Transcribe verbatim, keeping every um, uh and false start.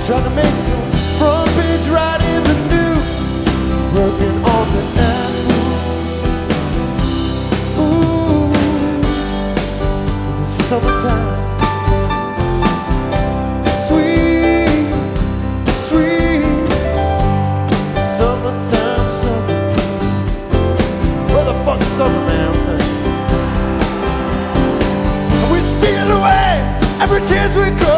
trying to make some front page right in the news, working on the apples. Ooh, in the summertime, sweet, sweet, summertime, summertime. Where the fuck's summer, man? I'm telling you. And we steal away every chance we could.